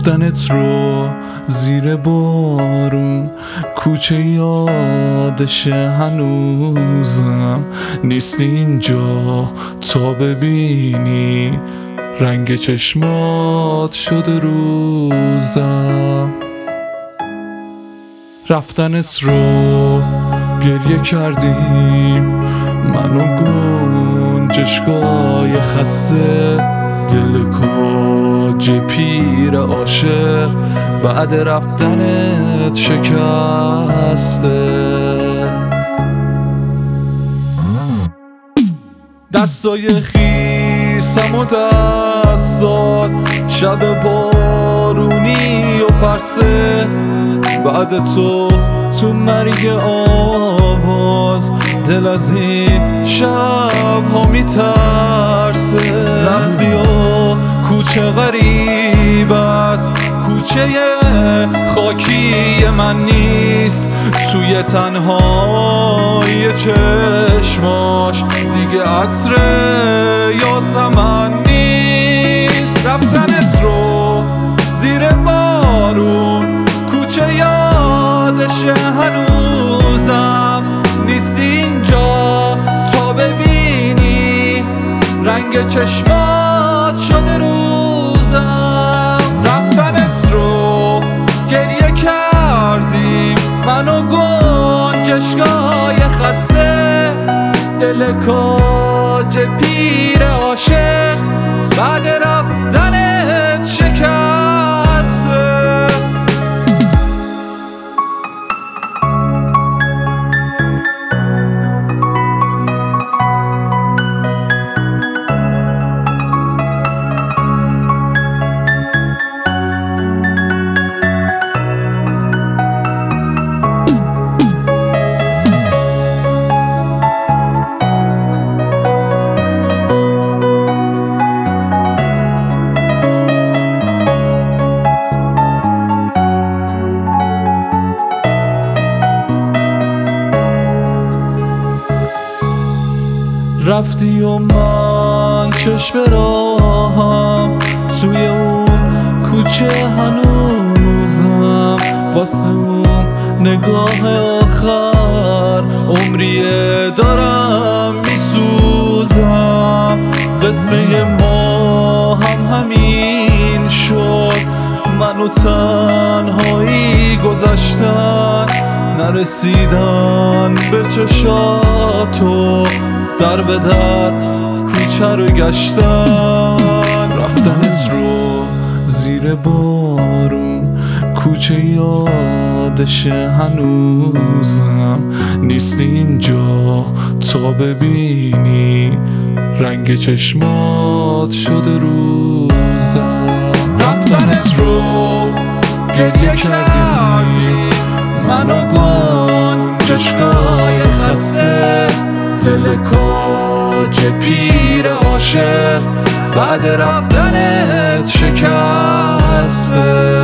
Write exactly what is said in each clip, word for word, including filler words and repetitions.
رفتنت رو زیر بارون کوچه یادشه هنوزم، نیستی اینجا تا ببینی رنگ چشمات شده روزم. رفتنت رو گریه کردیم من و گنجشگاه خسته، دل کاج پیر عاشق بعد رفتنت شکسته. دستای خیسم و دست داد شب بارونی و پرسه، بعد تو تو مرگ آواز دل از این شب ها میترسه. رفتی و کوچه غریب است، کوچه خاکی من نیست، توی تنهای چشماش دیگه عطر یاسمن نیست. رفتنت رو زیر بارون کوچه یادشه هنوزم، نیستی اینجا تا ببینی رنگ چشمات شده روزم. رفتنت رو گریه کردیم من و گنجشگاه خسته، دل کاج پیر عاشق بعد رفتنت شکسته. رفتی و من چشم راهم توی اون کوچه هنوزم، واسه اون نگاه آخر عمریه دارم میسوزم. قصه ما هم همین شد، من و تنهایی گذشتن، نرسیدن به چشاتو، در به در کوچه رو گشتن. رفتنت رو زیر بارون کوچه یادشه هنوزم، نیستی اینجا تا ببینی رنگ چشمات شده روزم. رفتنت رو گریه کردی من و گنجشگاه خسته، دل کاج پیر عاشق بعد رفتنت شکسته.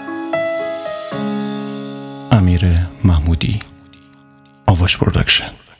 امیر محمودی، آواش پروداکشن.